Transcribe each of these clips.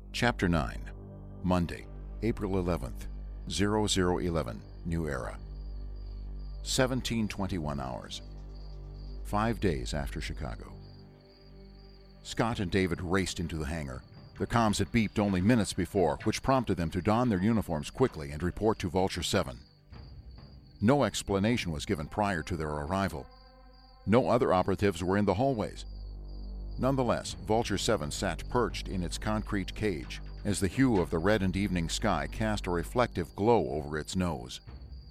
Chapter 9, Monday, April 11th, 0011, New Era. 1721 hours. 5 days after Chicago. Scott and David raced into the hangar. The comms had beeped only minutes before, which prompted them to don their uniforms quickly and report to Vulture 7. No explanation was given prior to their arrival. No other operatives were in the hallways. Nonetheless, Vulture 7 sat perched in its concrete cage as the hue of the reddened evening sky cast a reflective glow over its nose.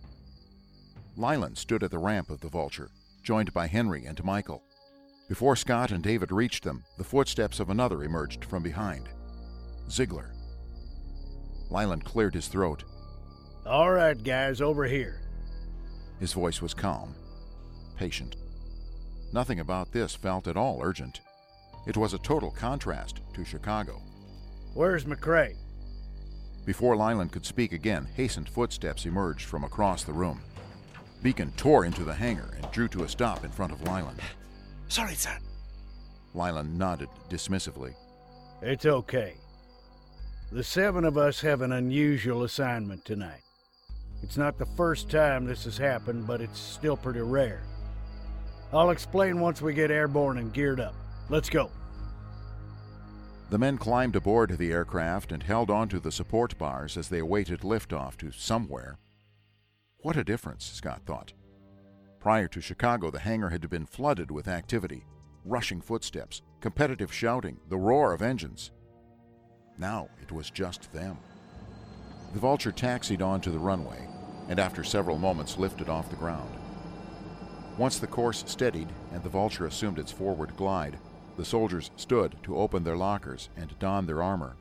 Leland stood at the ramp of the Vulture, joined by Henry and Michael. Before Scott and David reached them, the footsteps of another emerged from behind. Ziegler. Leland cleared his throat. All right, guys, over here. His voice was calm, patient. Nothing about this felt at all urgent. It was a total contrast to Chicago. Where's McCrae? Before Leland could speak again, hastened footsteps emerged from across the room. Beacon tore into the hangar and drew to a stop in front of Leland. Sorry, sir. Leland nodded dismissively. It's okay. The 7 of us have an unusual assignment tonight. It's not the first time this has happened, but it's still pretty rare. I'll explain once we get airborne and geared up. Let's go. The men climbed aboard the aircraft and held onto the support bars as they awaited liftoff to somewhere. What a difference, Scott thought. Prior to Chicago, the hangar had been flooded with activity, rushing footsteps, competitive shouting, the roar of engines. Now it was just them. The Vulture taxied onto the runway, and after several moments lifted off the ground. Once the course steadied and the Vulture assumed its forward glide, the soldiers stood to open their lockers and don their armor.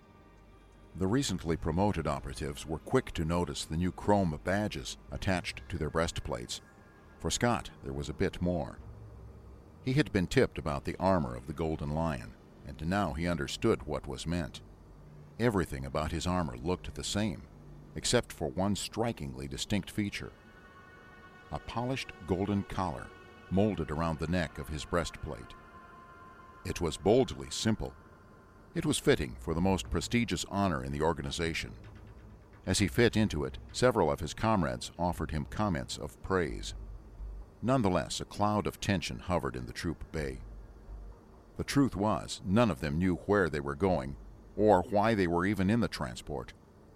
The recently promoted operatives were quick to notice the new chrome badges attached to their breastplates. For Scott, there was a bit more. He had been tipped about the armor of the Golden Lion, and now he understood what was meant. Everything about his armor looked the same, except for one strikingly distinct feature. A polished golden collar molded around the neck of his breastplate. It was boldly simple. It was fitting for the most prestigious honor in the organization. As he fit into it, several of his comrades offered him comments of praise. Nonetheless, a cloud of tension hovered in the troop bay. The truth was, none of them knew where they were going, or why they were even in the transport.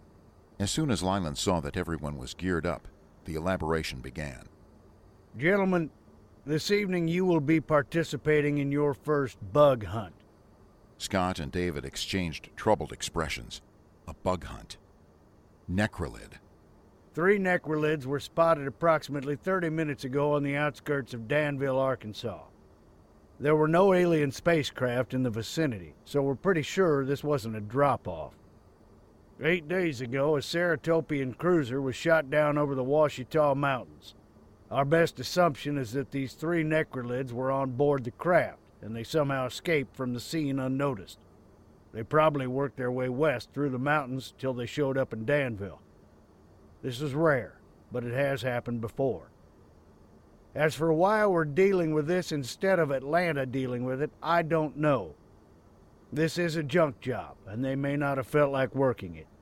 As soon as Leland saw that everyone was geared up, the elaboration began. Gentlemen, this evening you will be participating in your first bug hunt. Scott and David exchanged troubled expressions. A bug hunt. Necrolid. 3 necrolids were spotted approximately 30 minutes ago on the outskirts of Danville, Arkansas. There were no alien spacecraft in the vicinity, so we're pretty sure this wasn't a drop-off. 8 days ago, a Ceratopian cruiser was shot down over the Ouachita Mountains. Our best assumption is that these 3 necrolids were on board the craft, and they somehow escaped from the scene unnoticed. They probably worked their way west through the mountains till they showed up in Danville. This is rare, but it has happened before. As for why we're dealing with this instead of Atlanta dealing with it, I don't know. This is a junk job, and they may not have felt like working it.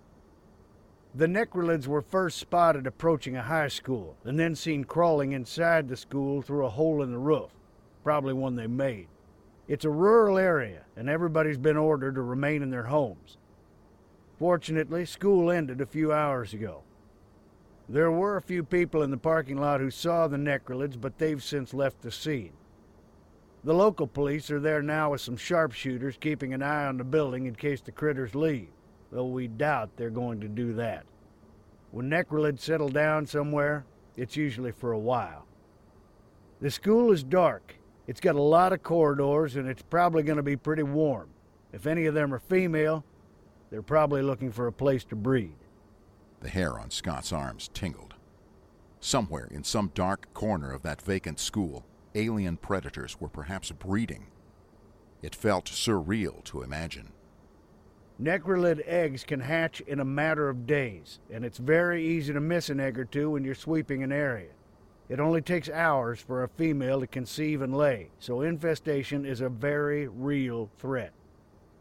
The necrolids were first spotted approaching a high school, and then seen crawling inside the school through a hole in the roof, probably one they made. It's a rural area, and everybody's been ordered to remain in their homes. Fortunately, school ended a few hours ago. There were a few people in the parking lot who saw the necrolids, but they've since left the scene. The local police are there now with some sharpshooters keeping an eye on the building in case the critters leave, though we doubt they're going to do that. When necrolids settle down somewhere, it's usually for a while. The school is dark. It's got a lot of corridors, and it's probably going to be pretty warm. If any of them are female, they're probably looking for a place to breed. The hair on Scott's arms tingled. Somewhere in some dark corner of that vacant school, alien predators were perhaps breeding. It felt surreal to imagine. Necrolid eggs can hatch in a matter of days, and it's very easy to miss an egg or two when you're sweeping an area. It only takes hours for a female to conceive and lay, so infestation is a very real threat.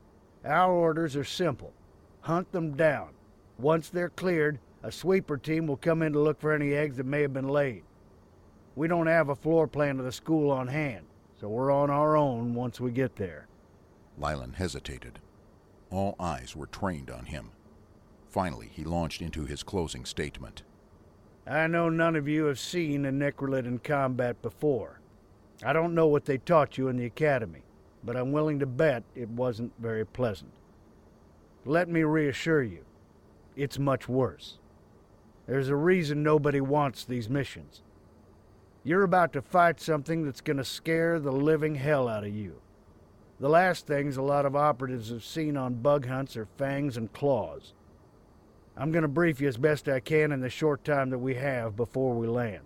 Our orders are simple. Hunt them down. Once they're cleared, a sweeper team will come in to look for any eggs that may have been laid. We don't have a floor plan of the school on hand, so we're on our own once we get there. Lylan hesitated. All eyes were trained on him. Finally, he launched into his closing statement. I know none of you have seen a Necrolid in combat before. I don't know what they taught you in the academy, but I'm willing to bet it wasn't very pleasant. Let me reassure you, it's much worse. There's a reason nobody wants these missions. You're about to fight something that's going to scare the living hell out of you. The last things a lot of operatives have seen on bug hunts are fangs and claws. I'm going to brief you as best I can in the short time that we have before we land.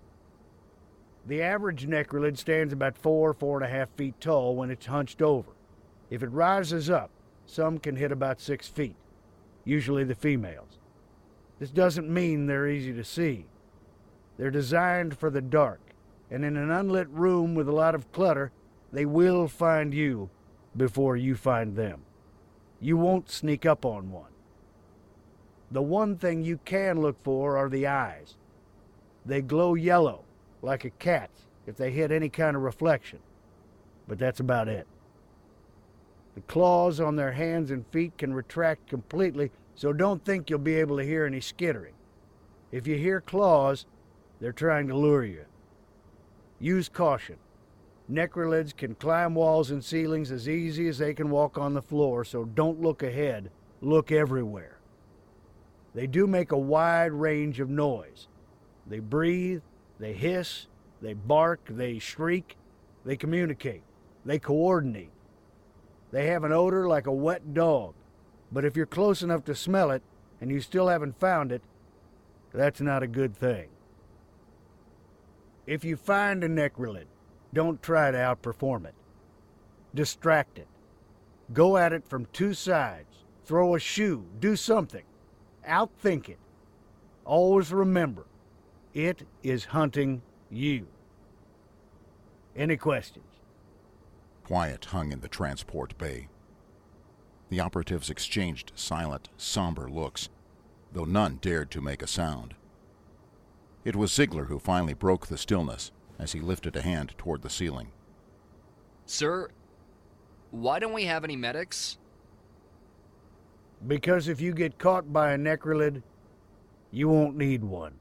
The average Necrolid stands about 4.5 feet tall when it's hunched over. If it rises up, some can hit about 6 feet, usually the females. This doesn't mean they're easy to see. They're designed for the dark, and in an unlit room with a lot of clutter, they will find you before you find them. You won't sneak up on one. The one thing you can look for are the eyes. They glow yellow, like a cat's, if they hit any kind of reflection. But that's about it. The claws on their hands and feet can retract completely, so don't think you'll be able to hear any skittering. If you hear claws, they're trying to lure you. Use caution. Necrolids can climb walls and ceilings as easy as they can walk on the floor, so don't look ahead, look everywhere. They do make a wide range of noise. They breathe, they hiss, they bark, they shriek, they communicate, they coordinate. They have an odor like a wet dog, but if you're close enough to smell it and you still haven't found it, that's not a good thing. If you find a Necrolid, don't try to outperform it. Distract it. Go at it from two sides. Throw a shoe. Do something. Outthink it. Always remember, it is hunting you. Any questions? Quiet hung in the transport bay. The operatives exchanged silent, somber looks, though none dared to make a sound. It was Ziegler who finally broke the stillness as he lifted a hand toward the ceiling. Sir, why don't we have any medics? Because if you get caught by a Necrolid, you won't need one.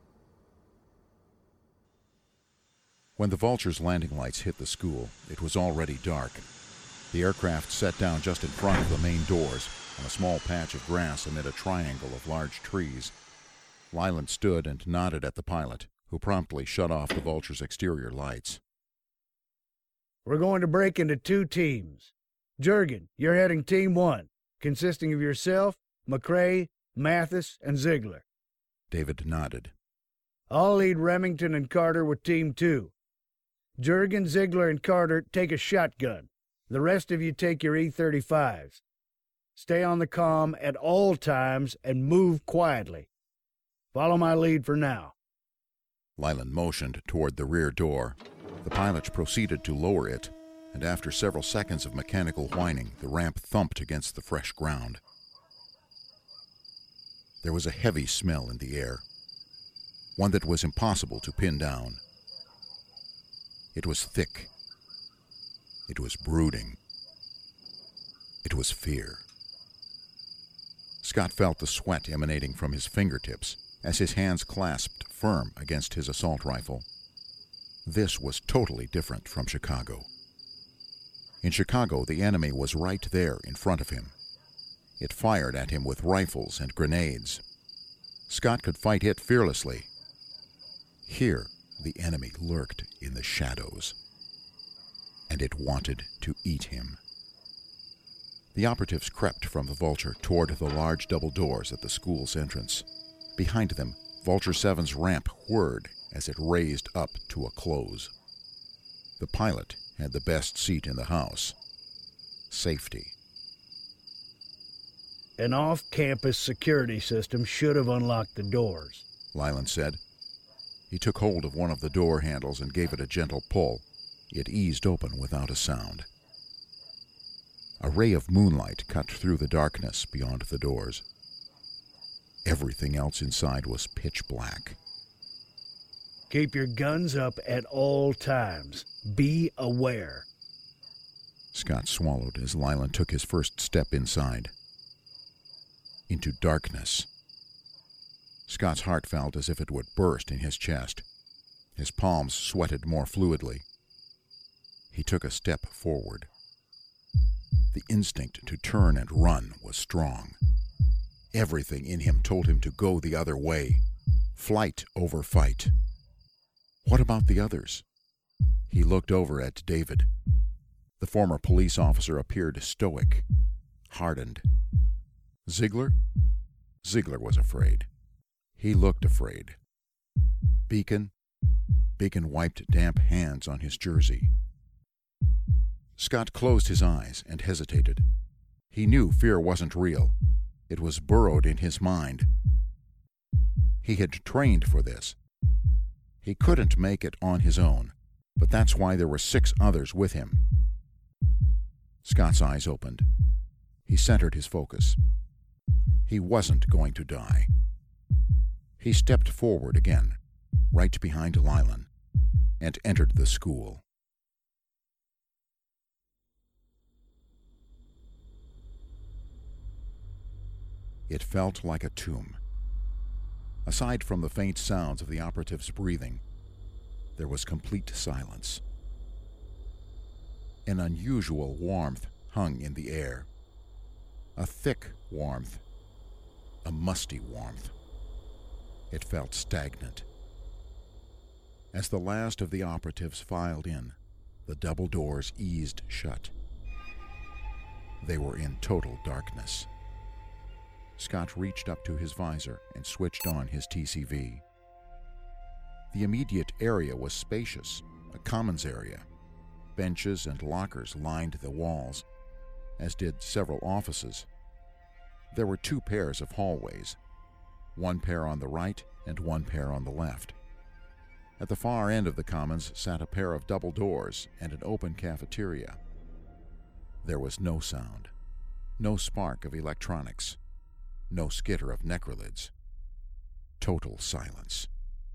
When the Vulture's landing lights hit the school, it was already dark. The aircraft set down just in front of the main doors on a small patch of grass amid a triangle of large trees. Lylan stood and nodded at the pilot, who promptly shut off the Vulture's exterior lights. We're going to break into 2 teams. Jurgen, you're heading Team 1, consisting of yourself, McCrae, Mathis, and Ziegler. David nodded. I'll lead Remington and Carter with Team 2. Jurgen, Ziegler, and Carter take a shotgun. The rest of you take your E-35s. Stay on the comm at all times and move quietly. Follow my lead for now. Lylan motioned toward the rear door. The pilot proceeded to lower it, and after several seconds of mechanical whining, the ramp thumped against the fresh ground. There was a heavy smell in the air, one that was impossible to pin down. It was thick. It was brooding. It was fear. Scott felt the sweat emanating from his fingertips as his hands clasped firm against his assault rifle. This was totally different from Chicago. In Chicago, the enemy was right there in front of him. It fired at him with rifles and grenades. Scott could fight it fearlessly. Here, the enemy lurked in the shadows, and it wanted to eat him. The operatives crept from the Vulture toward the large double doors at the school's entrance. Behind them, Vulture 7's ramp whirred as it raised up to a close. The pilot had the best seat in the house. Safety. An off-campus security system should have unlocked the doors, Lylan said. He took hold of one of the door handles and gave it a gentle pull. It eased open without a sound. A ray of moonlight cut through the darkness beyond the doors. Everything else inside was pitch black. Keep your guns up at all times. Be aware. Scott swallowed as Lylan took his first step inside. Into darkness. Scott's heart felt as if it would burst in his chest. His palms sweated more fluidly. He took a step forward. The instinct to turn and run was strong. Everything in him told him to go the other way. Flight over fight. What about the others? He looked over at David. The former police officer appeared stoic, hardened. Ziegler? Ziegler was afraid. He looked afraid. Beacon? Beacon wiped damp hands on his jersey. Scott closed his eyes and hesitated. He knew fear wasn't real. It was burrowed in his mind. He had trained for this. He couldn't make it on his own, but that's why there were 6 others with him. Scott's eyes opened. He centered his focus. He wasn't going to die. He stepped forward again, right behind Lylan, and entered the school. It felt like a tomb. Aside from the faint sounds of the operatives' breathing, there was complete silence. An unusual warmth hung in the air. A thick warmth. A musty warmth. It felt stagnant. As the last of the operatives filed in, the double doors eased shut. They were in total darkness. Scott reached up to his visor and switched on his TCV. The immediate area was spacious, a commons area. Benches and lockers lined the walls, as did several offices. There were 2 pairs of hallways, 1 pair on the right and 1 pair on the left. At the far end of the commons sat a pair of double doors and an open cafeteria. There was no sound, no spark of electronics, no skitter of necrolids. Total silence.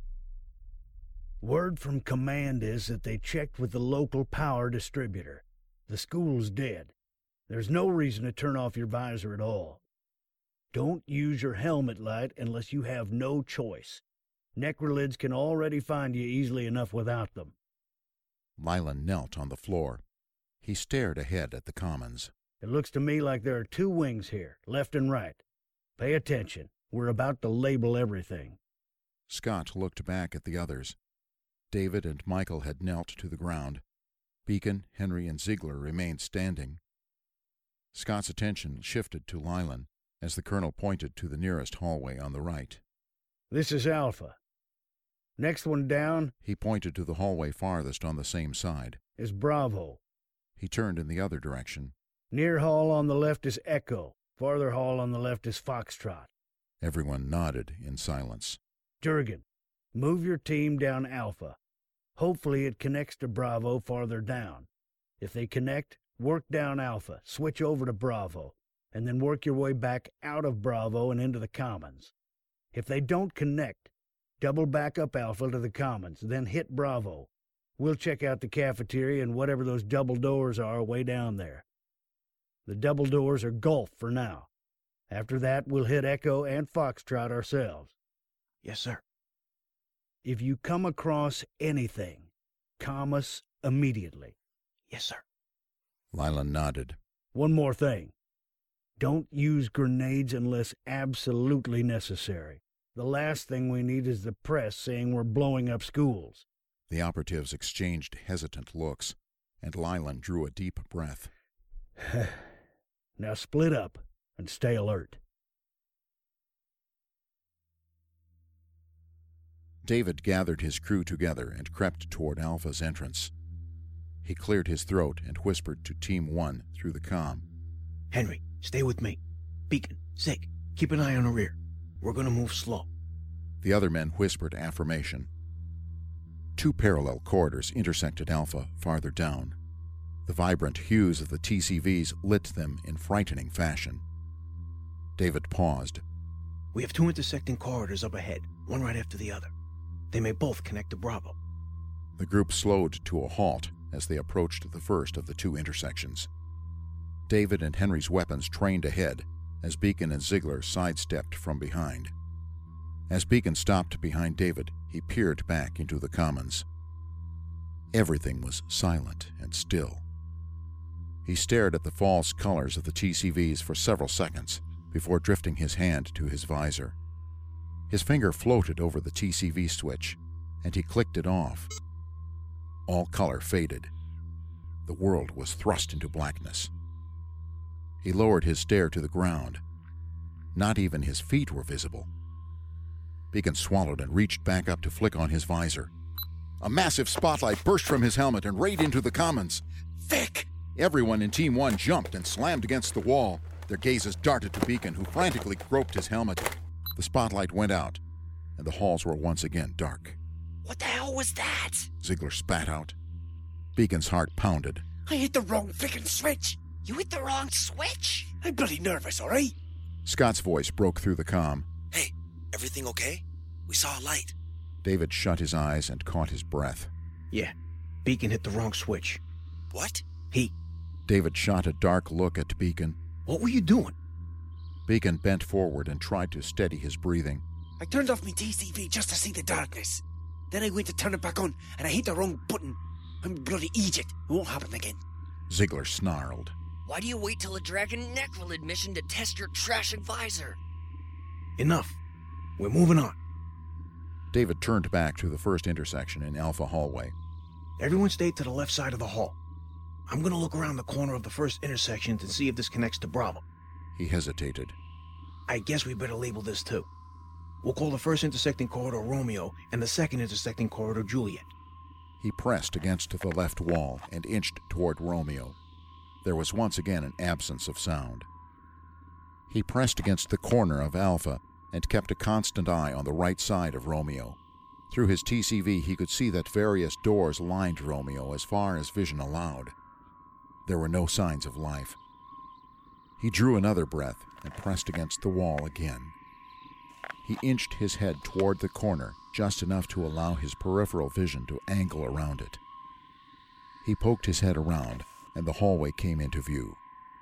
Word from command is that they checked with the local power distributor. The school's dead. There's no reason to turn off your visor at all. Don't use your helmet light unless you have no choice. Necrolids can already find you easily enough without them. Lylan knelt on the floor. He stared ahead at the commons. It looks to me like there are 2 wings here, left and right. Pay attention. We're about to label everything. Scott looked back at the others. David and Michael had knelt to the ground. Beacon, Henry, and Ziegler remained standing. Scott's attention shifted to Lylan as the colonel pointed to the nearest hallway on the right. This is Alpha. Next one down, He pointed to the hallway farthest on the same side. is Bravo. He turned in the other direction. Near hall on the left is Echo. Farther hall on the left is Foxtrot. Everyone nodded in silence. Durgan, move your team down Alpha. Hopefully it connects to Bravo farther down. If they connect, work down Alpha, switch over to Bravo, and then work your way back out of Bravo and into the Commons. If they don't connect, double back up Alpha to the Commons, then hit Bravo. We'll check out the cafeteria and whatever those double doors are way down there. The double doors are Gulf for now. After that, we'll hit Echo and Foxtrot ourselves. Yes, sir. If you come across anything, calm us immediately. Yes, sir. Lylan nodded. One more thing. Don't use grenades unless absolutely necessary. The last thing we need is the press saying we're blowing up schools. The operatives exchanged hesitant looks, and Lylan drew a deep breath. Now split up and stay alert. David gathered his crew together and crept toward Alpha's entrance. He cleared his throat and whispered to Team 1 through the comm. Henry, stay with me. Beacon, Zig, keep an eye on the rear. We're gonna move slow. The other men whispered affirmation. 2 parallel corridors intersected Alpha farther down. The vibrant hues of the TCVs lit them in frightening fashion. David paused. We have 2 intersecting corridors up ahead, one right after the other. They may both connect to Bravo. The group slowed to a halt as they approached the first of the 2 intersections. David and Henry's weapons trained ahead as Beacon and Ziegler sidestepped from behind. As Beacon stopped behind David, he peered back into the commons. Everything was silent and still. He stared at the false colors of the TCVs for several seconds before drifting his hand to his visor. His finger floated over the TCV switch, and he clicked it off. All color faded. The world was thrust into blackness. He lowered his stare to the ground. Not even his feet were visible. Beacon swallowed and reached back up to flick on his visor. A massive spotlight burst from his helmet and rayed into the commons. Vic! Everyone in Team 1 jumped and slammed against the wall. Their gazes darted to Beacon, who frantically groped his helmet. The spotlight went out, and the halls were once again dark. What the hell was that? Ziegler spat out. Beacon's heart pounded. I hit the wrong frickin' switch. You hit the wrong switch? I'm bloody nervous, alright? Scott's voice broke through the comm. Hey, everything okay? We saw a light. David shut his eyes and caught his breath. Yeah, Beacon hit the wrong switch. What? David shot a dark look at Beacon. What were you doing? Beacon bent forward and tried to steady his breathing. I turned off my TCV just to see the darkness. Then I went to turn it back on, and I hit the wrong button. I'm a bloody idiot. It won't happen again. Ziegler snarled. Why do you wait till a Dragon Necrolid mission to test your trash advisor? Enough. We're moving on. David turned back to the first intersection in Alpha Hallway. Everyone stay to the left side of the hall. I'm going to look around the corner of the first intersection to see if this connects to Bravo. He hesitated. I guess we better label this too. We'll call the first intersecting corridor Romeo and the second intersecting corridor Juliet. He pressed against the left wall and inched toward Romeo. There was once again an absence of sound. He pressed against the corner of Alpha and kept a constant eye on the right side of Romeo. Through his TCV, he could see that various doors lined Romeo as far as vision allowed. There were no signs of life. He drew another breath and pressed against the wall again. He inched his head toward the corner just enough to allow his peripheral vision to angle around it. He poked his head around, and the hallway came into view.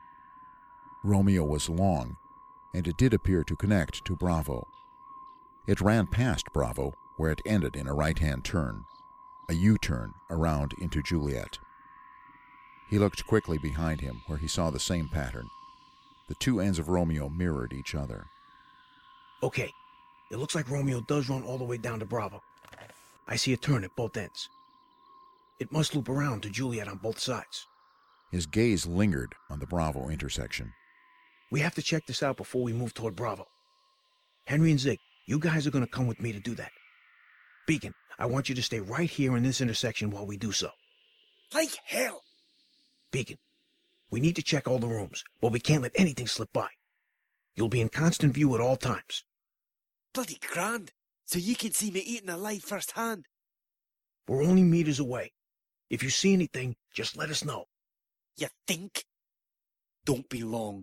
Romeo was long, and it did appear to connect to Bravo. It ran past Bravo, where it ended in a right-hand turn, a U-turn around into Juliet. He looked quickly behind him, where he saw the same pattern. The 2 ends of Romeo mirrored each other. Okay, it looks like Romeo does run all the way down to Bravo. I see a turn at both ends. It must loop around to Juliet on both sides. His gaze lingered on the Bravo intersection. We have to check this out before we move toward Bravo. Henry and Zig, you guys are going to come with me to do that. Beacon, I want you to stay right here in this intersection while we do so. Like hell! Beacon, we need to check all the rooms, but we can't let anything slip by. You'll be in constant view at all times. Bloody grand! So you can see me eating alive firsthand. We're only meters away. If you see anything, just let us know. You think? Don't be long.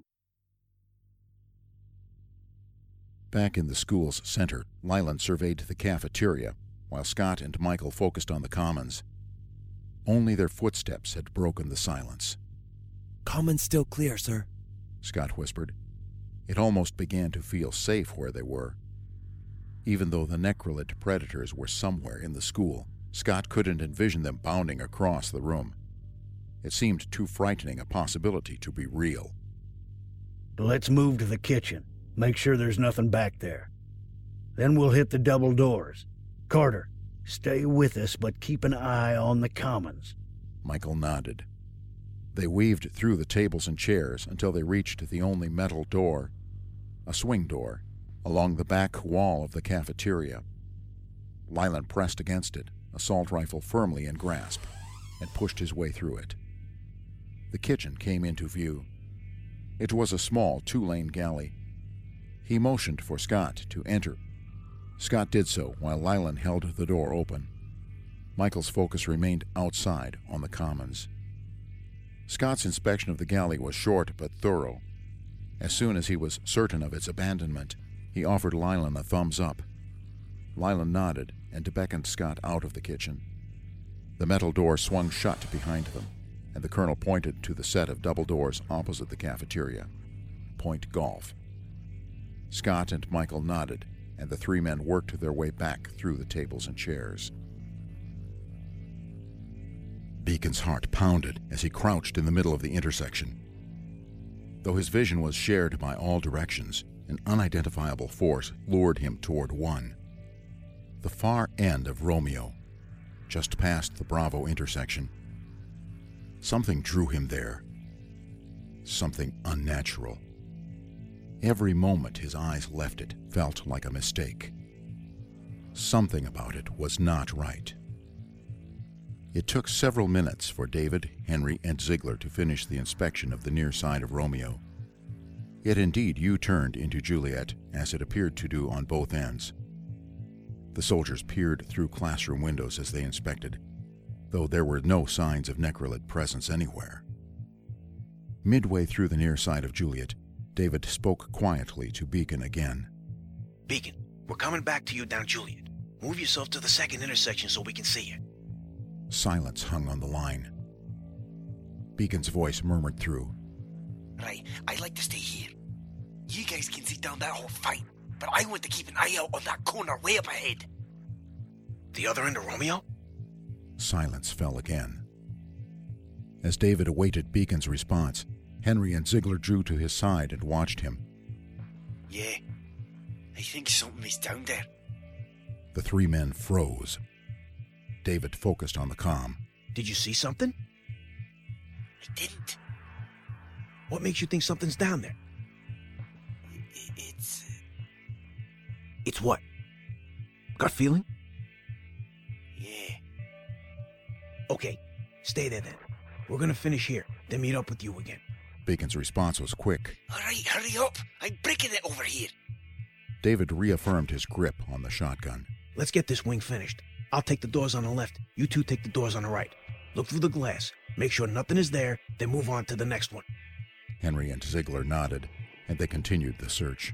Back in the school's center, Leland surveyed the cafeteria, while Scott and Michael focused on the commons. Only their footsteps had broken the silence. Commons still clear, sir. Scott whispered. It almost began to feel safe where they were. Even though the Necrolid predators were somewhere in the school, Scott couldn't envision them bounding across the room. It seemed too frightening a possibility to be real. Let's move to the kitchen. Make sure there's nothing back there. Then we'll hit the double doors. Carter, stay with us, but keep an eye on the commons. Michael nodded. They weaved through the tables and chairs until they reached the only metal door, a swing door, along the back wall of the cafeteria. Leland pressed against it, assault rifle firmly in grasp, and pushed his way through it. The kitchen came into view. It was a small 2-lane galley. He motioned for Scott to enter. Scott did so while Leland held the door open. Michael's focus remained outside on the commons. Scott's inspection of the galley was short but thorough. As soon as he was certain of its abandonment, he offered Lylan a thumbs up. Lylan nodded and beckoned Scott out of the kitchen. The metal door swung shut behind them, and the colonel pointed to the set of double doors opposite the cafeteria. Point Golf. Scott and Michael nodded, and the three men worked their way back through the tables and chairs. Beacon's heart pounded as he crouched in the middle of the intersection. Though his vision was shared by all directions, an unidentifiable force lured him toward one. The far end of Romeo, just past the Bravo intersection. Something drew him there. Something unnatural. Every moment his eyes left it felt like a mistake. Something about it was not right. It took several minutes for David, Henry, and Ziegler to finish the inspection of the near side of Romeo. It indeed U-turned into Juliet, as it appeared to do on both ends. The soldiers peered through classroom windows as they inspected, though there were no signs of Necrolid presence anywhere. Midway through the near side of Juliet, David spoke quietly to Beacon again. Beacon, we're coming back to you down Juliet. Move yourself to the second intersection so we can see you. Silence hung on the line. Beacon's voice murmured through. Right, I'd like to stay here. You guys can see down that whole fight, but I want to keep an eye out on that corner way up ahead. The other end of Romeo? Silence fell again. As David awaited Beacon's response, Henry and Ziegler drew to his side and watched him. Yeah, I think something is down there. The three men froze. David focused on the comm. Did you see something? I didn't. What makes you think something's down there? It's... It's what? Gut feeling? Yeah. Okay, stay there then. We're gonna finish here, then meet up with you again. Beacon's response was quick. All right, hurry up. I'm breaking it over here. David reaffirmed his grip on the shotgun. Let's get this wing finished. I'll take the doors on the left. You two take the doors on the right. Look through the glass. Make sure nothing is there, then move on to the next one. Henry and Ziegler nodded, and they continued the search.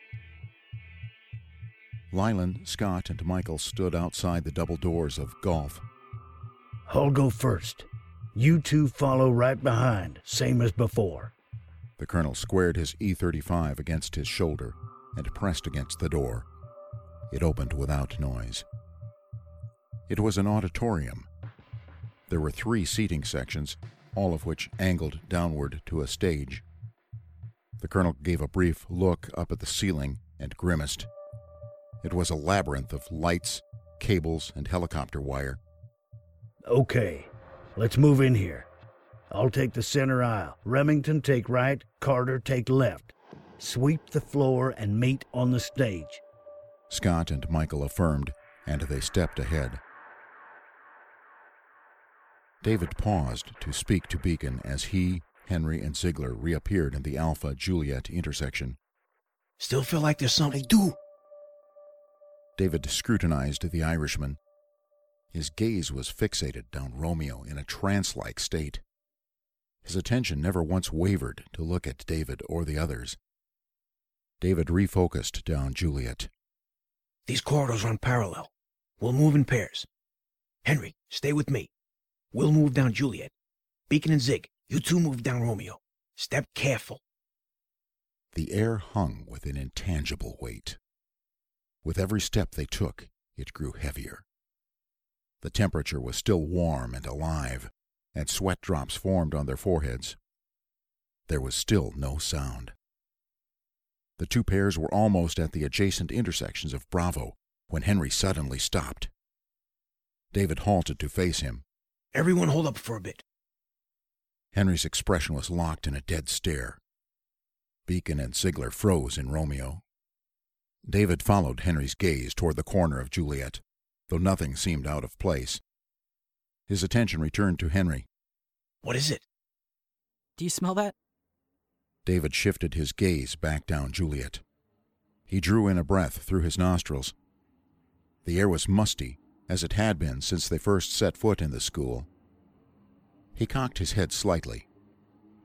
Lylan, Scott, and Michael stood outside the double doors of Golf. I'll go first. You two follow right behind, same as before. The colonel squared his E-35 against his shoulder and pressed against the door. It opened without noise. It was an auditorium. There were 3 seating sections, all of which angled downward to a stage. The colonel gave a brief look up at the ceiling and grimaced. It was a labyrinth of lights, cables, and helicopter wire. Okay, let's move in here. I'll take the center aisle. Remington take right, Carter take left. Sweep the floor and meet on the stage. Scott and Michael affirmed, and they stepped ahead. David paused to speak to Beacon as he, Henry, and Ziegler reappeared in the Alpha-Juliet intersection. Still feel like there's something? I do. David scrutinized the Irishman. His gaze was fixated down Romeo in a trance-like state. His attention never once wavered to look at David or the others. David refocused down Juliet. These corridors run parallel. We'll move in pairs. Henry, stay with me. We'll move down Juliet. Beacon and Zig, you two move down Romeo. Step careful. The air hung with an intangible weight. With every step they took, it grew heavier. The temperature was still warm and alive, and sweat drops formed on their foreheads. There was still no sound. The two pairs were almost at the adjacent intersections of Bravo when Henry suddenly stopped. David halted to face him. Everyone hold up for a bit. Henry's expression was locked in a dead stare. Beacon and Ziegler froze in Romeo. David followed Henry's gaze toward the corner of Juliet, though nothing seemed out of place. His attention returned to Henry. What is it? Do you smell that? David shifted his gaze back down Juliet. He drew in a breath through his nostrils. The air was musty, as it had been since they first set foot in the school. He cocked his head slightly,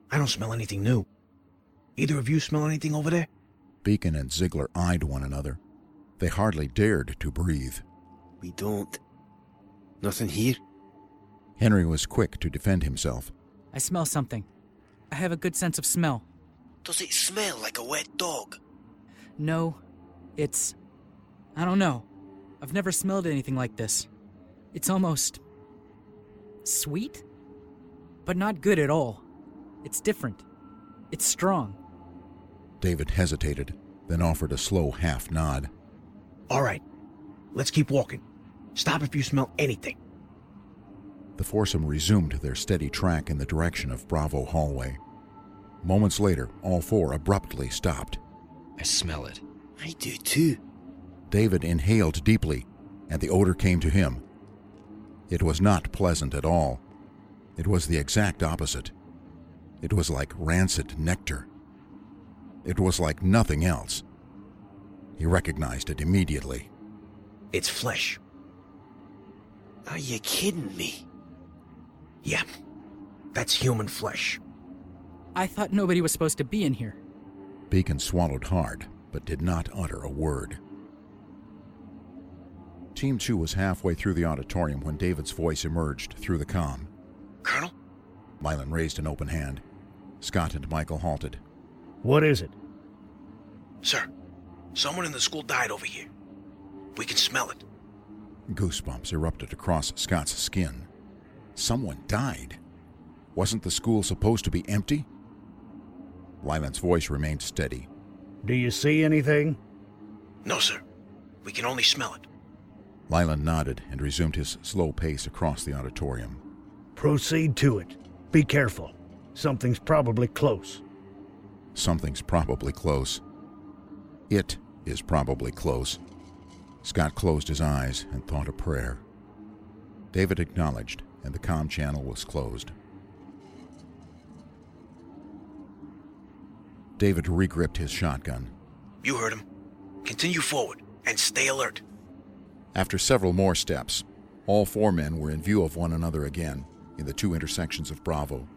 I don't smell anything new. Either of you smell anything over there? Beacon and Ziegler eyed one another. They hardly dared to breathe. We don't. Nothing here? Henry was quick to defend himself. I smell something. I have a good sense of smell. Does it smell like a wet dog? No, it's... I don't know. I've never smelled anything like this. It's almost... sweet? But not good at all. It's different. It's strong. David hesitated, then offered a slow half nod. All right. Let's keep walking. Stop if you smell anything. The foursome resumed their steady track in the direction of Bravo hallway. Moments later, all four abruptly stopped. I smell it. I do too. David inhaled deeply, and the odor came to him. It was not pleasant at all. It was the exact opposite. It was like rancid nectar. It was like nothing else. He recognized it immediately. It's flesh. Are you kidding me? Yeah. That's human flesh. I thought nobody was supposed to be in here. Beacon swallowed hard, but did not utter a word. Team 2 was halfway through the auditorium when David's voice emerged through the comm. Colonel? Mylan raised an open hand. Scott and Michael halted. What is it? Sir, someone in the school died over here. We can smell it. Goosebumps erupted across Scott's skin. Someone died. Wasn't the school supposed to be empty? Lyland's voice remained steady. Do you see anything? No, sir. We can only smell it. Lyland nodded and resumed his slow pace across the auditorium. Proceed to it. Be careful. Something's probably close. Something's probably close. It is probably close. Scott closed his eyes and thought a prayer. David acknowledged, and the comm channel was closed. David regripped his shotgun. You heard him. Continue forward and stay alert. After several more steps, all four men were in view of one another again in the two intersections of Bravo.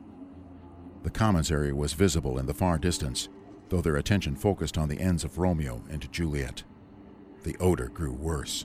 The commissary was visible in the far distance, though their attention focused on the ends of Romeo and Juliet. The odor grew worse.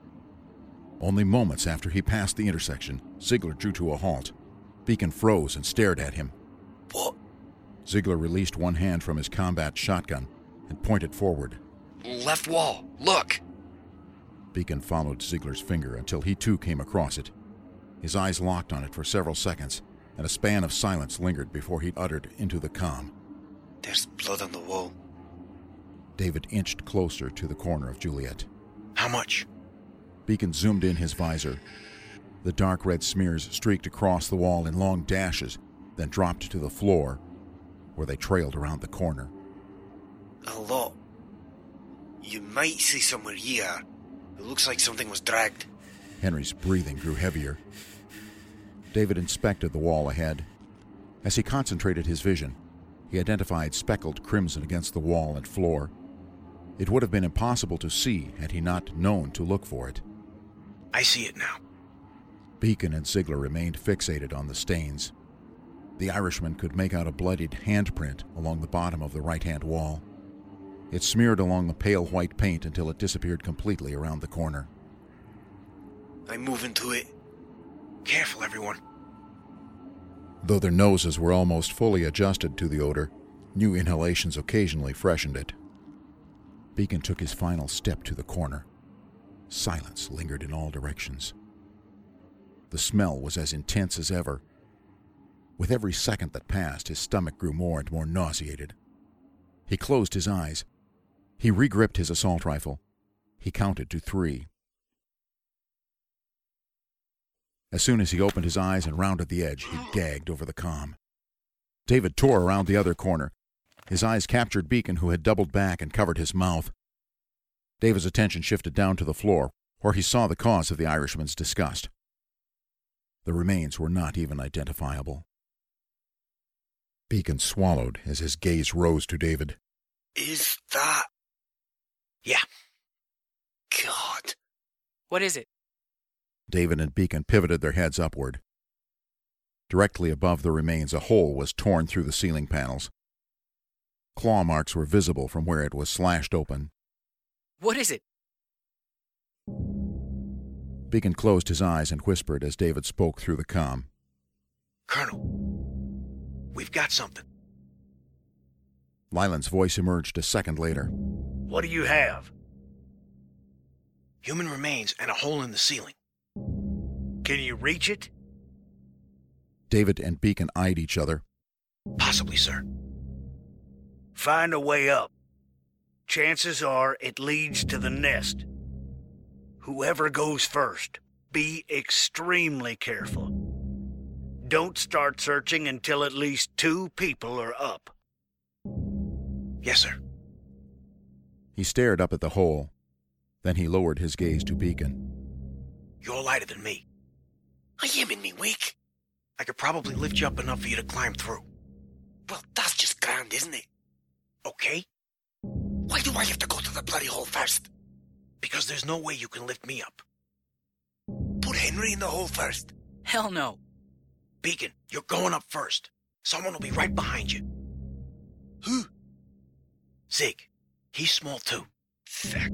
Only moments after he passed the intersection, Ziegler drew to a halt. Beacon froze and stared at him. What? Ziegler released one hand from his combat shotgun and pointed forward. Left wall, look! Beacon followed Ziegler's finger until he too came across it. His eyes locked on it for several seconds, and a span of silence lingered before he uttered into the comm. There's blood on the wall. David inched closer to the corner of Juliet. How much? Beacon zoomed in his visor. The dark red smears streaked across the wall in long dashes, then dropped to the floor, where they trailed around the corner. A lot. You might see somewhere here. It looks like something was dragged. Henry's breathing grew heavier. David inspected the wall ahead. As he concentrated his vision, he identified speckled crimson against the wall and floor. It would have been impossible to see had he not known to look for it. I see it now. Beacon and Ziegler remained fixated on the stains. The Irishman could make out a bloodied handprint along the bottom of the right-hand wall. It smeared along the pale white paint until it disappeared completely around the corner. I'm moving to it. Careful, everyone. Though their noses were almost fully adjusted to the odor, new inhalations occasionally freshened it. Beacon took his final step to the corner. Silence lingered in all directions. The smell was as intense as ever. With every second that passed, his stomach grew more and more nauseated. He closed his eyes. He regripped his assault rifle. He counted to 3. As soon as he opened his eyes and rounded the edge, he gagged over the comm. David tore around the other corner. His eyes captured Beacon, who had doubled back and covered his mouth. David's attention shifted down to the floor, where he saw the cause of the Irishman's disgust. The remains were not even identifiable. Beacon swallowed as his gaze rose to David. Is that... Yeah. God. What is it? David and Beacon pivoted their heads upward. Directly above the remains, a hole was torn through the ceiling panels. Claw marks were visible from where it was slashed open. What is it? Beacon closed his eyes and whispered as David spoke through the comm. Colonel, we've got something. Lyland's voice emerged a second later. What do you have? Human remains and a hole in the ceiling. Can you reach it? David and Beacon eyed each other. Possibly, sir. Find a way up. Chances are it leads to the nest. Whoever goes first, be extremely careful. Don't start searching until at least 2 people are up. Yes, sir. He stared up at the hole. Then he lowered his gaze to Beacon. You're lighter than me. I am in me weak. I could probably lift you up enough for you to climb through. Well, that's just grand, isn't it? Okay? Why do I have to go to the bloody hole first? Because there's no way you can lift me up. Put Henry in the hole first. Hell no. Beacon, you're going up first. Someone will be right behind you. Who? Zig. He's small too. Fuck.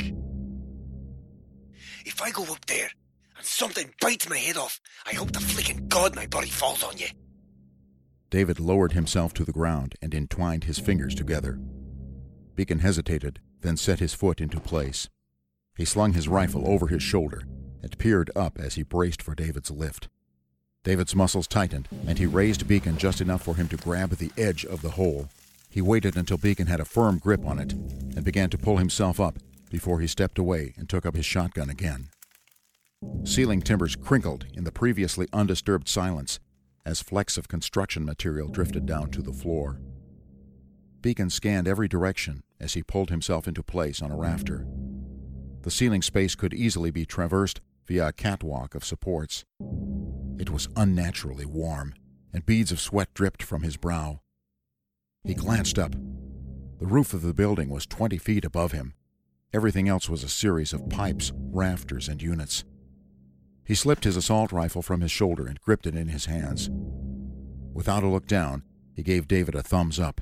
If I go up there and something bites my head off, I hope to flicking God my body falls on you. David lowered himself to the ground and entwined his fingers together. Beacon hesitated, then set his foot into place. He slung his rifle over his shoulder and peered up as he braced for David's lift. David's muscles tightened, and he raised Beacon just enough for him to grab the edge of the hole. He waited until Beacon had a firm grip on it and began to pull himself up before he stepped away and took up his shotgun again. Ceiling timbers crinkled in the previously undisturbed silence as flecks of construction material drifted down to the floor. Beacon scanned every direction as he pulled himself into place on a rafter. The ceiling space could easily be traversed via a catwalk of supports. It was unnaturally warm, and beads of sweat dripped from his brow. He glanced up. The roof of the building was 20 feet above him. Everything else was a series of pipes, rafters, and units. He slipped his assault rifle from his shoulder and gripped it in his hands. Without a look down, he gave David a thumbs up.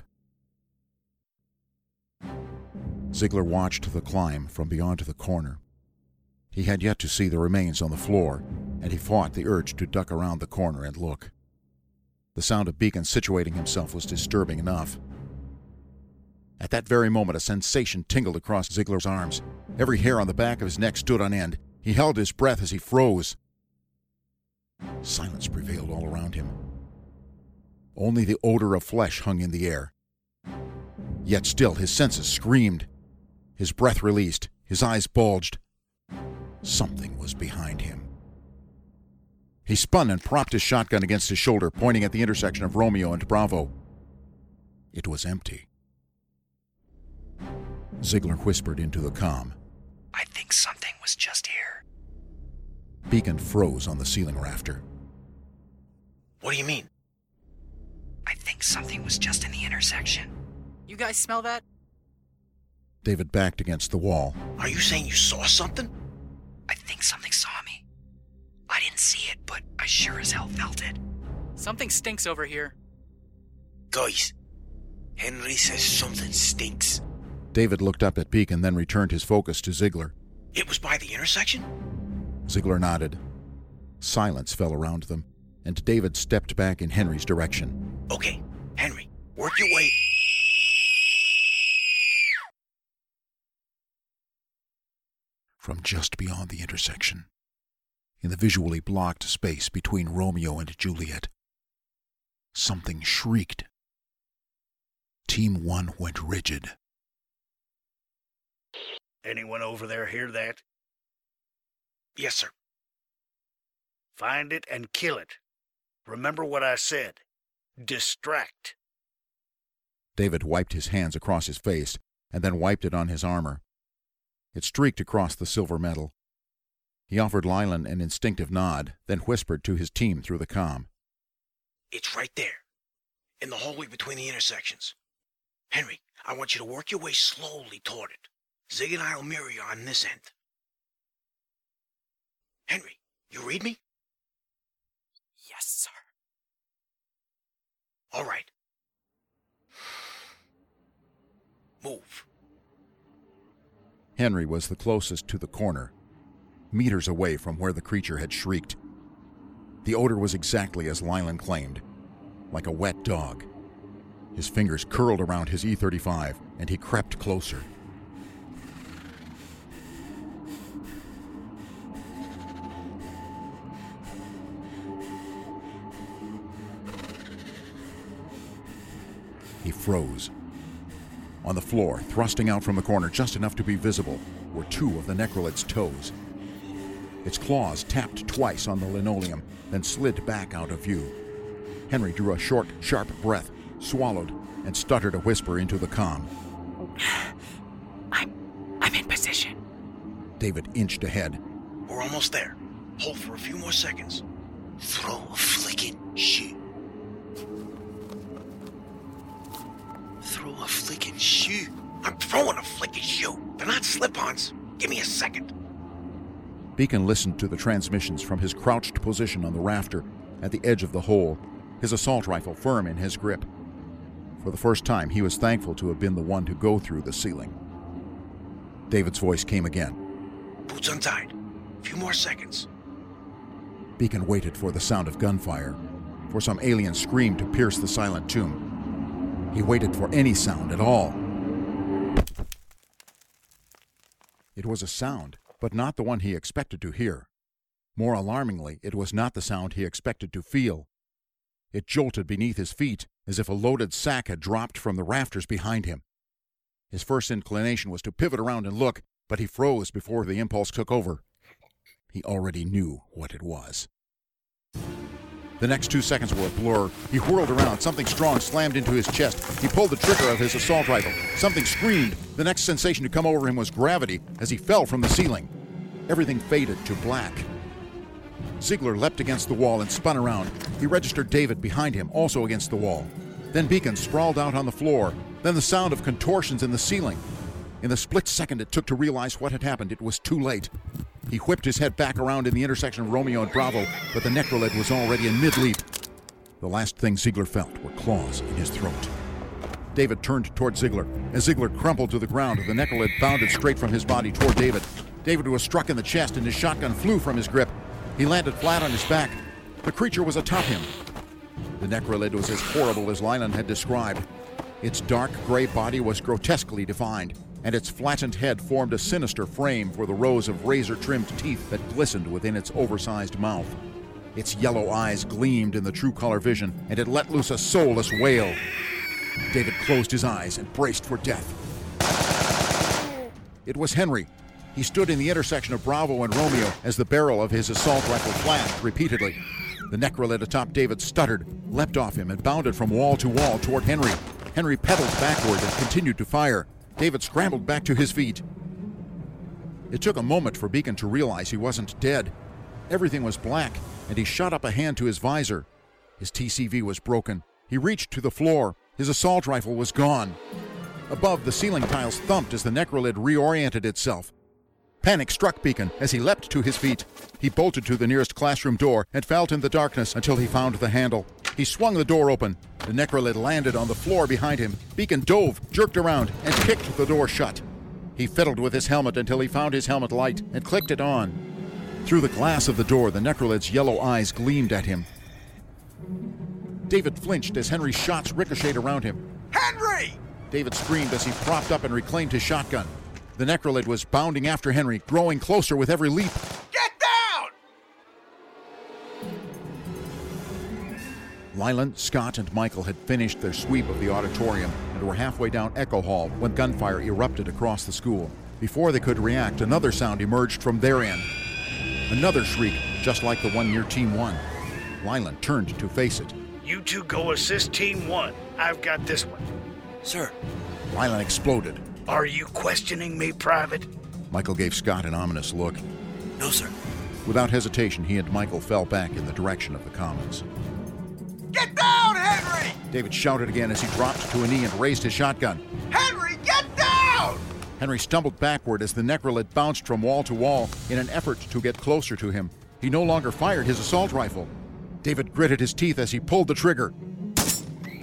Ziegler watched the climb from beyond the corner. He had yet to see the remains on the floor, and he fought the urge to duck around the corner and look. The sound of Beacon situating himself was disturbing enough. At that very moment, a sensation tingled across Ziegler's arms. Every hair on the back of his neck stood on end. He held his breath as he froze. Silence prevailed all around him. Only the odor of flesh hung in the air. Yet still his senses screamed. His breath released. His eyes bulged. Something was behind him. He spun and propped his shotgun against his shoulder, pointing at the intersection of Romeo and Bravo. It was empty. Ziegler whispered into the comm. I think something was just here. Beacon froze on the ceiling rafter. What do you mean? I think something was just in the intersection. You guys smell that? David backed against the wall. Are you saying you saw something? I think something saw me. I didn't see it, but I sure as hell felt it. Something stinks over here. Guys, Henry says something stinks. David looked up at Beacon, then returned his focus to Ziegler. It was by the intersection? Ziegler nodded. Silence fell around them, and David stepped back in Henry's direction. Okay, Henry, work your way. From just beyond the intersection, in the visually blocked space between Romeo and Juliet, something shrieked. Team 1 went rigid. Anyone over there hear that? Yes, sir. Find it and kill it. Remember what I said. Distract. David wiped his hands across his face and then wiped it on his armor. It streaked across the silver metal. He offered Lyland an instinctive nod, then whispered to his team through the comm. It's right there, in the hallway between the intersections. Henry, I want you to work your way slowly toward it. Zig and I will mirror you on this end. Henry, you read me? Yes, sir. All right. Move. Henry was the closest to the corner, meters away from where the creature had shrieked. The odor was exactly as Lylan claimed, like a wet dog. His fingers curled around his E-35, and he crept closer. He froze. On the floor, thrusting out from the corner just enough to be visible, were two of the necrolith's toes. Its claws tapped twice on the linoleum, then slid back out of view. Henry drew a short, sharp breath, swallowed, and stuttered a whisper into the comm. I'm in position. David inched ahead. We're almost there. Hold for a few more seconds. Throw a flicking shoe. Throw a flicking shoe. I'm throwing a flicking shoe. They're not slip-ons. Give me a second. Beacon listened to the transmissions from his crouched position on the rafter at the edge of the hole, his assault rifle firm in his grip. For the first time, he was thankful to have been the one to go through the ceiling. David's voice came again. Boots untied. A few more seconds. Beacon waited for the sound of gunfire, for some alien scream to pierce the silent tomb. He waited for any sound at all. It was a sound, but not the one he expected to hear. More alarmingly, it was not the sound he expected to feel. It jolted beneath his feet, as if a loaded sack had dropped from the rafters behind him. His first inclination was to pivot around and look, but he froze before the impulse took over. He already knew what it was. The next 2 seconds were a blur. He whirled around. Something strong slammed into his chest. He pulled the trigger of his assault rifle. Something screamed. The next sensation to come over him was gravity as he fell from the ceiling. Everything faded to black. Ziegler leapt against the wall and spun around. He registered David behind him, also against the wall. Then Beacon sprawled out on the floor. Then the sound of contortions in the ceiling. In the split second it took to realize what had happened, it was too late. He whipped his head back around in the intersection of Romeo and Bravo, but the necrolid was already in mid-leap. The last thing Ziegler felt were claws in his throat. David turned toward Ziegler. As Ziegler crumpled to the ground, the necrolid bounded straight from his body toward David. David was struck in the chest and his shotgun flew from his grip. He landed flat on his back. The creature was atop him. The necrolid was as horrible as Lylan had described. Its dark gray body was grotesquely defined, and its flattened head formed a sinister frame for the rows of razor-trimmed teeth that glistened within its oversized mouth. Its yellow eyes gleamed in the true color vision, and it let loose a soulless wail. David closed his eyes and braced for death. It was Henry. He stood in the intersection of Bravo and Romeo as the barrel of his assault rifle flashed repeatedly. The necrolid atop David stuttered, leapt off him, and bounded from wall to wall toward Henry. Henry pedaled backward and continued to fire. David scrambled back to his feet. It took a moment for Beacon to realize he wasn't dead. Everything was black, and he shot up a hand to his visor. His TCV was broken. He reached to the floor. His assault rifle was gone. Above, the ceiling tiles thumped as the necrolid reoriented itself. Panic struck Beacon as he leapt to his feet. He bolted to the nearest classroom door and felt in the darkness until he found the handle. He swung the door open. The necrolid landed on the floor behind him. Beacon dove, jerked around, and kicked the door shut. He fiddled with his helmet until he found his helmet light and clicked it on. Through the glass of the door, the necrolid's yellow eyes gleamed at him. David flinched as Henry's shots ricocheted around him. Henry! David screamed as he propped up and reclaimed his shotgun. The necrolid was bounding after Henry, growing closer with every leap. Get down! Lylan, Scott, and Michael had finished their sweep of the auditorium and were halfway down Echo Hall when gunfire erupted across the school. Before they could react, another sound emerged from their end. Another shriek, just like the one near Team 1. Lylan turned to face it. You two go assist Team 1. I've got this one. Sir. Lylan exploded. Are you questioning me, Private? Michael gave Scott an ominous look. No, sir. Without hesitation, he and Michael fell back in the direction of the Commons. Get down, Henry! David shouted again as he dropped to a knee and raised his shotgun. Henry, get down! Henry stumbled backward as the necrolid bounced from wall to wall in an effort to get closer to him. He no longer fired his assault rifle. David gritted his teeth as he pulled the trigger. The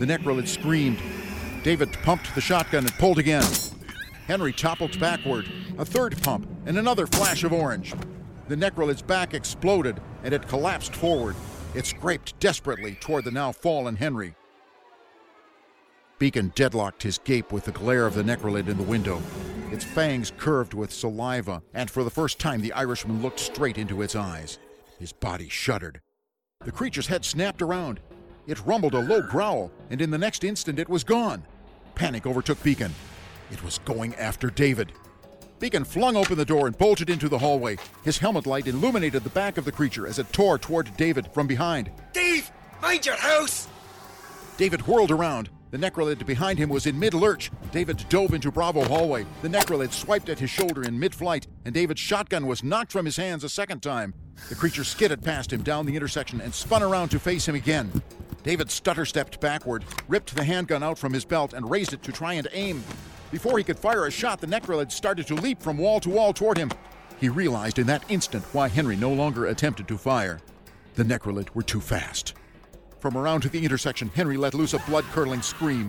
The necrolid screamed. David pumped the shotgun and pulled again. Henry toppled backward. A third pump and another flash of orange. The necrolid's back exploded and it collapsed forward. It scraped desperately toward the now fallen Henry. Beacon deadlocked his gape with the glare of the necrolid in the window. Its fangs curved with saliva, and for the first time the Irishman looked straight into its eyes. His body shuddered. The creature's head snapped around. It rumbled a low growl, and in the next instant it was gone. Panic overtook Beacon. It was going after David. Beacon flung open the door and bolted into the hallway. His helmet light illuminated the back of the creature as it tore toward David from behind. Dave, mind your house! David whirled around. The necrolid behind him was in mid-lurch. David dove into Bravo hallway. The necrolid swiped at his shoulder in mid-flight, and David's shotgun was knocked from his hands a second time. The creature skidded past him down the intersection and spun around to face him again. David stutter-stepped backward, ripped the handgun out from his belt, and raised it to try and aim. Before he could fire a shot, the necrolid started to leap from wall to wall toward him. He realized in that instant why Henry no longer attempted to fire. The necrolid were too fast. From around to the intersection, Henry let loose a blood-curdling scream.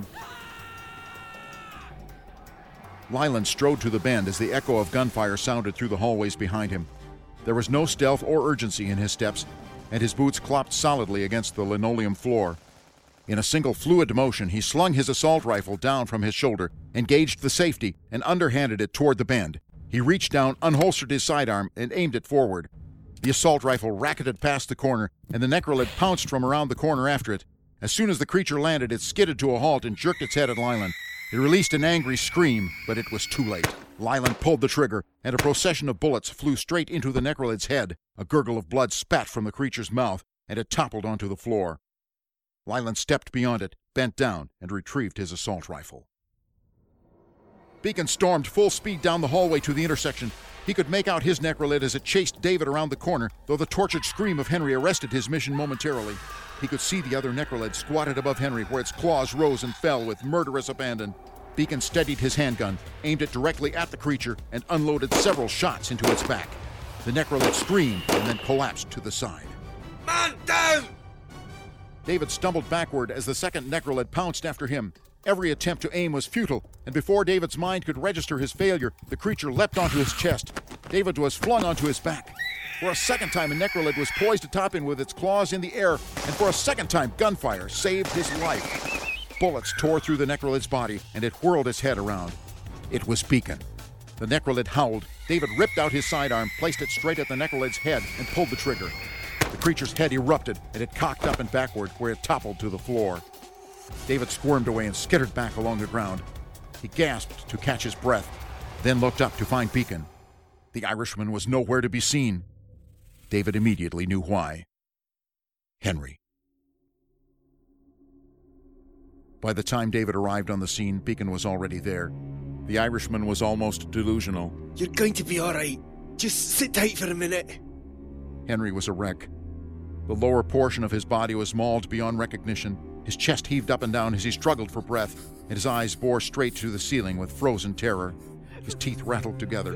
Lyland strode to the bend as the echo of gunfire sounded through the hallways behind him. There was no stealth or urgency in his steps, and his boots clopped solidly against the linoleum floor. In a single fluid motion, he slung his assault rifle down from his shoulder, engaged the safety, and underhanded it toward the bend. He reached down, unholstered his sidearm, and aimed it forward. The assault rifle racketed past the corner, and the necrolid pounced from around the corner after it. As soon as the creature landed, it skidded to a halt and jerked its head at Lyland. It released an angry scream, but it was too late. Lyland pulled the trigger, and a procession of bullets flew straight into the necrolid's head. A gurgle of blood spat from the creature's mouth, and it toppled onto the floor. Lyland stepped beyond it, bent down, and retrieved his assault rifle. Beacon stormed full speed down the hallway to the intersection. He could make out his necrolid as it chased David around the corner, though the tortured scream of Henry arrested his mission momentarily. He could see the other necrolid squatted above Henry, where its claws rose and fell with murderous abandon. Beacon steadied his handgun, aimed it directly at the creature, and unloaded several shots into its back. The necrolid screamed and then collapsed to the side. Man down! David stumbled backward as the second necrolid pounced after him. Every attempt to aim was futile, and before David's mind could register his failure, the creature leapt onto his chest. David was flung onto his back. For a second time, a necrolid was poised atop him with its claws in the air, and for a second time, gunfire saved his life. Bullets tore through the necrolid's body, and it whirled its head around. It was Beacon. The necrolid howled. David ripped out his sidearm, placed it straight at the necrolid's head, and pulled the trigger. The creature's head erupted, and it cocked up and backward, where it toppled to the floor. David squirmed away and skittered back along the ground. He gasped to catch his breath, then looked up to find Beacon. The Irishman was nowhere to be seen. David immediately knew why. Henry. By the time David arrived on the scene, Beacon was already there. The Irishman was almost delusional. You're going to be all right. Just sit tight for a minute. Henry was a wreck. The lower portion of his body was mauled beyond recognition. His chest heaved up and down as he struggled for breath, and his eyes bore straight to the ceiling with frozen terror. His teeth rattled together.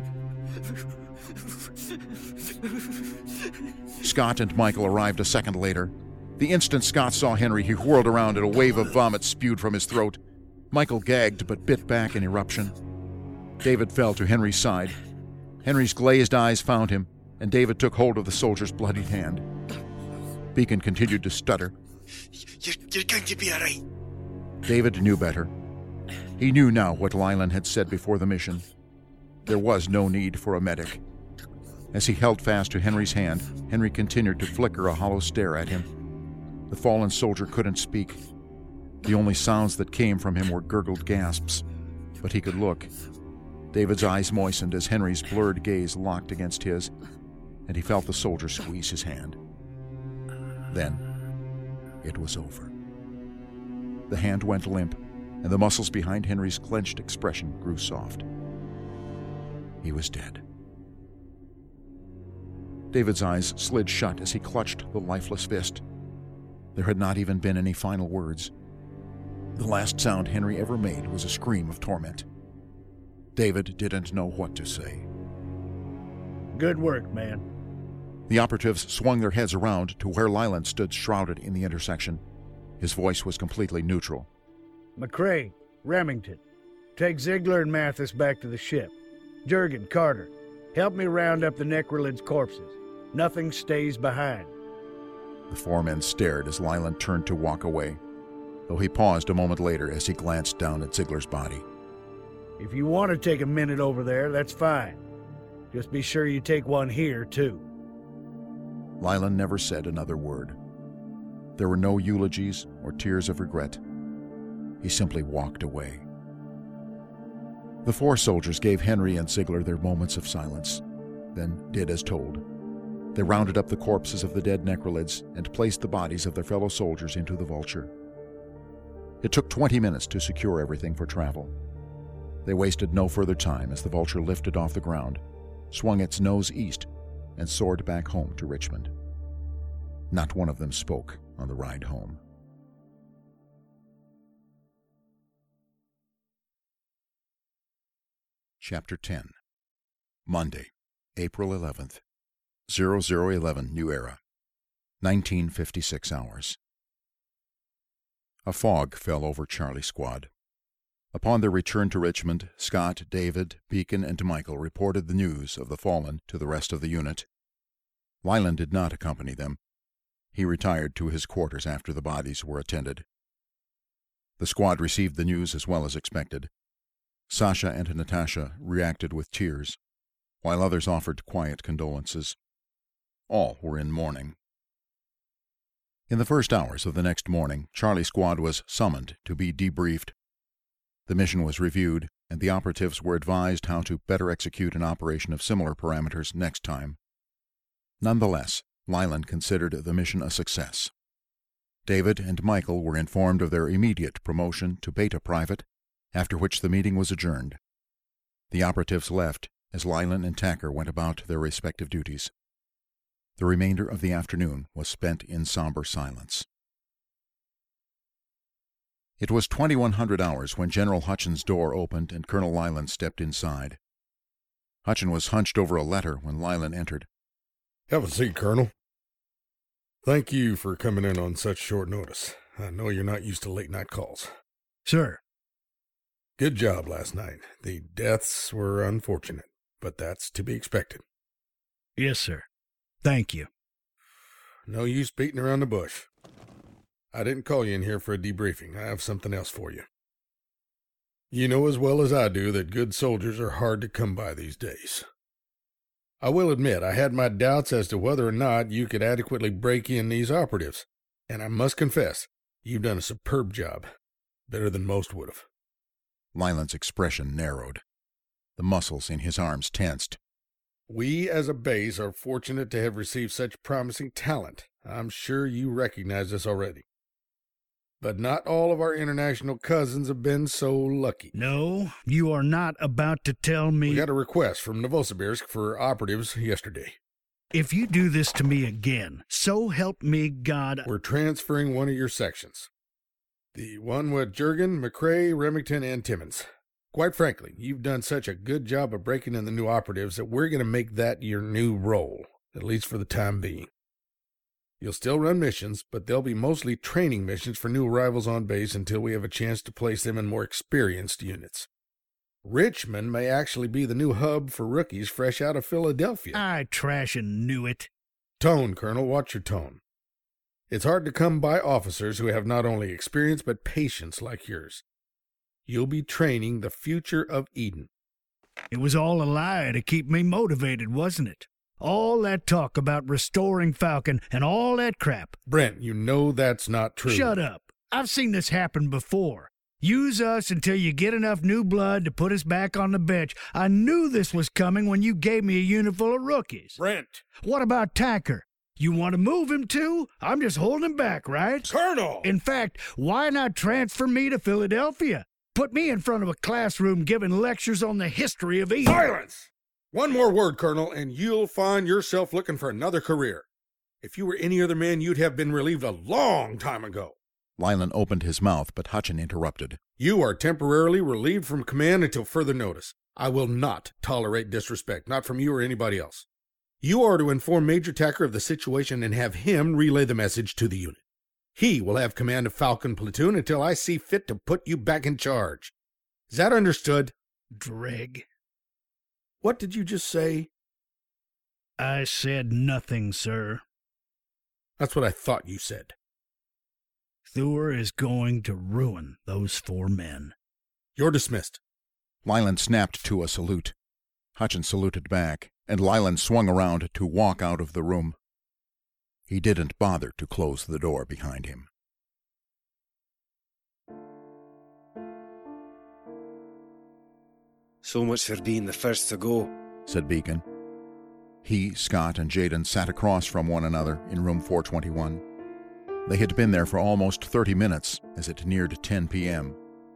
Scott and Michael arrived a second later. The instant Scott saw Henry, he whirled around and a wave of vomit spewed from his throat. Michael gagged but bit back in eruption. David fell to Henry's side. Henry's glazed eyes found him, and David took hold of the soldier's bloodied hand. Beacon continued to stutter. You're going to be all right. David knew better. He knew now what Lyland had said before the mission. There was no need for a medic. As he held fast to Henry's hand, Henry continued to flicker a hollow stare at him. The fallen soldier couldn't speak. The only sounds that came from him were gurgled gasps. But he could look. David's eyes moistened as Henry's blurred gaze locked against his, and he felt the soldier squeeze his hand. Then, it was over. The hand went limp, and the muscles behind Henry's clenched expression grew soft. He was dead. David's eyes slid shut as he clutched the lifeless fist. There had not even been any final words. The last sound Henry ever made was a scream of torment. David didn't know what to say. Good work, man. The operatives swung their heads around to where Lyland stood shrouded in the intersection. His voice was completely neutral. McCrae, Remington, take Ziegler and Mathis back to the ship. Jurgen, Carter, help me round up the Necrolid's corpses. Nothing stays behind. The four men stared as Lyland turned to walk away, though he paused a moment later as he glanced down at Ziegler's body. If you want to take a minute over there, that's fine. Just be sure you take one here, too. Lyland never said another word. There were no eulogies or tears of regret. He simply walked away. The four soldiers gave Henry and Ziegler their moments of silence, then did as told. They rounded up the corpses of the dead Necrolids and placed the bodies of their fellow soldiers into the Vulture. It took 20 minutes to secure everything for travel. They wasted no further time as the Vulture lifted off the ground, swung its nose east, and soared back home to Richmond. Not one of them spoke on the ride home. Chapter 10. Monday, April 11th. 0011 New Era. 1956 hours. A fog fell over Charlie Squad. Upon their return to Richmond, Scott, David, Beacon, and Michael reported the news of the fallen to the rest of the unit. Lyland did not accompany them. He retired to his quarters after the bodies were attended. The squad received the news as well as expected. Sasha and Natasha reacted with tears, while others offered quiet condolences. All were in mourning. In the first hours of the next morning, Charlie Squad was summoned to be debriefed. The mission was reviewed, and the operatives were advised how to better execute an operation of similar parameters next time. Nonetheless, Lyland considered the mission a success. David and Michael were informed of their immediate promotion to Beta Private, after which the meeting was adjourned. The operatives left as Lyland and Tacker went about their respective duties. The remainder of the afternoon was spent in somber silence. It was 2100 hours when General Hutchin's door opened and Colonel Lyland stepped inside. Hutchin was hunched over a letter when Lyland entered. Have a seat, Colonel. Thank you for coming in on such short notice. I know you're not used to late-night calls. Sir. Good job last night. The deaths were unfortunate, but that's to be expected. Yes, sir. Thank you. No use beating around the bush. I didn't call you in here for a debriefing. I have something else for you. You know as well as I do that good soldiers are hard to come by these days. I will admit I had my doubts as to whether or not you could adequately break in these operatives, and I must confess, you've done a superb job. Better than most would have. Lyland's expression narrowed. The muscles in his arms tensed. We as a base are fortunate to have received such promising talent. I'm sure you recognize this already. But not all of our international cousins have been so lucky. No, you are not about to tell me... We got a request from Novosibirsk for operatives yesterday. If you do this to me again, so help me God... We're transferring one of your sections. The one with Jurgen, McCrae, Remington, and Timmons. Quite frankly, you've done such a good job of breaking in the new operatives that we're going to make that your new role, at least for the time being. You'll still run missions, but they'll be mostly training missions for new arrivals on base until we have a chance to place them in more experienced units. Richmond may actually be the new hub for rookies fresh out of Philadelphia. I trashin' knew it. Tone, Colonel, watch your tone. It's hard to come by officers who have not only experience but patience like yours. You'll be training the future of Eden. It was all a lie to keep me motivated, wasn't it? All that talk about restoring Falcon and all that crap. Brent, you know that's not true. Shut up. I've seen this happen before. Use us until you get enough new blood to put us back on the bench. I knew this was coming when you gave me a unit full of rookies. Brent! What about Tacker? You want to move him too? I'm just holding him back, right? Colonel! In fact, why not transfer me to Philadelphia? Put me in front of a classroom giving lectures on the history of Eden. Silence! One more word, Colonel, and you'll find yourself looking for another career. If you were any other man, you'd have been relieved a long time ago. Lyland opened his mouth, but Hutchin interrupted. You are temporarily relieved from command until further notice. I will not tolerate disrespect, not from you or anybody else. You are to inform Major Tacker of the situation and have him relay the message to the unit. He will have command of Falcon Platoon until I see fit to put you back in charge. Is that understood? Dreg. What did you just say? I said nothing, sir. That's what I thought you said. Thor is going to ruin those 4 men. You're dismissed. Lyland snapped to a salute. Hutchins saluted back, and Lyland swung around to walk out of the room. He didn't bother to close the door behind him. So much for being the first to go, said Beacon. He, Scott, and Jaden sat across from one another in room 421. They had been there for almost 30 minutes as it neared 10 p.m.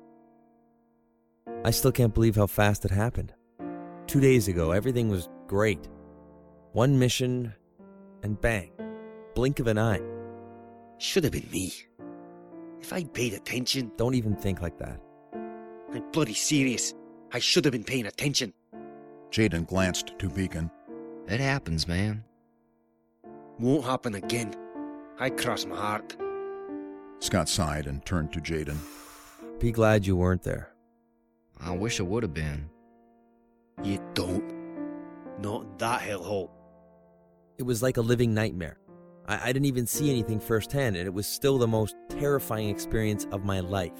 I still can't believe how fast it happened. 2 days ago, everything was great. One mission, and bang. Blink of an eye. Should have been me. If I'd paid attention... Don't even think like that. I'm bloody serious. I should have been paying attention. Jaden glanced to Beacon. It happens, man. Won't happen again. I cross my heart. Scott sighed and turned to Jaden. Be glad you weren't there. I wish I would have been. You don't. Not in that hellhole. It was like a living nightmare. I didn't even see anything firsthand, and it was still the most terrifying experience of my life.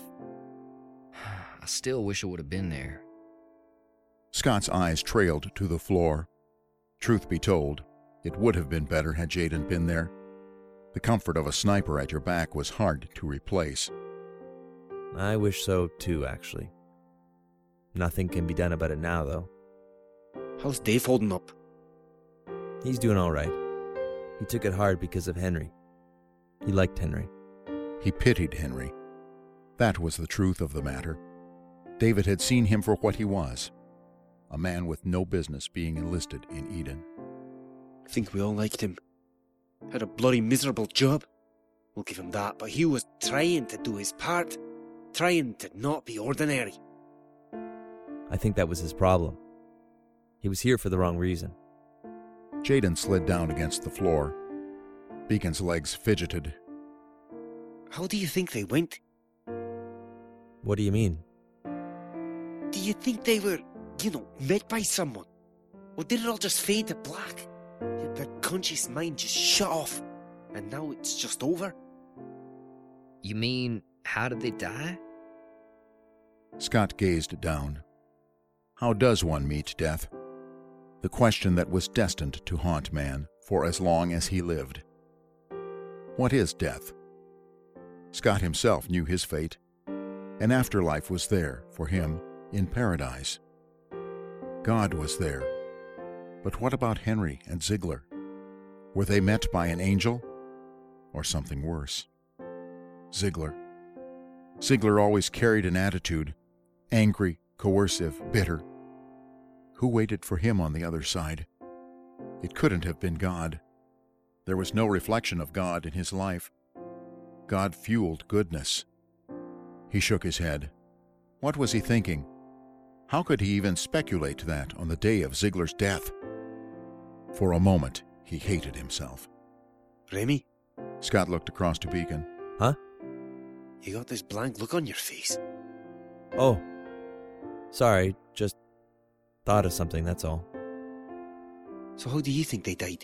I still wish I would have been there. Scott's eyes trailed to the floor. Truth be told, it would have been better had Jaden been there. The comfort of a sniper at your back was hard to replace. I wish so too, actually. Nothing can be done about it now, though. How's Dave holding up? He's doing all right. He took it hard because of Henry. He liked Henry. He pitied Henry. That was the truth of the matter. David had seen him for what he was, a man with no business being enlisted in Eden. I think we all liked him. Had a bloody miserable job. We'll give him that, but he was trying to do his part. Trying to not be ordinary. I think that was his problem. He was here for the wrong reason. Jaden slid down against the floor. Beacon's legs fidgeted. How do you think they went? What do you mean? Do you think they were, met by someone? Or did it all just fade to black? Their conscious mind just shut off, and now it's just over? You mean, how did they die? Scott gazed down. How does one meet death? The question that was destined to haunt man for as long as he lived. What is death? Scott himself knew his fate. An afterlife was there for him in paradise. God was there. But what about Henry and Ziegler? Were they met by an angel or something worse? Ziegler. Ziegler always carried an attitude, angry, coercive, bitter. Who waited for him on the other side? It couldn't have been God. There was no reflection of God in his life. God fueled goodness. He shook his head. What was he thinking? How could he even speculate that on the day of Ziegler's death? For a moment, he hated himself. Remy? Scott looked across to Beacon. Huh? You got this blank look on your face. Oh. Sorry, just thought of something, that's all. So how do you think they died?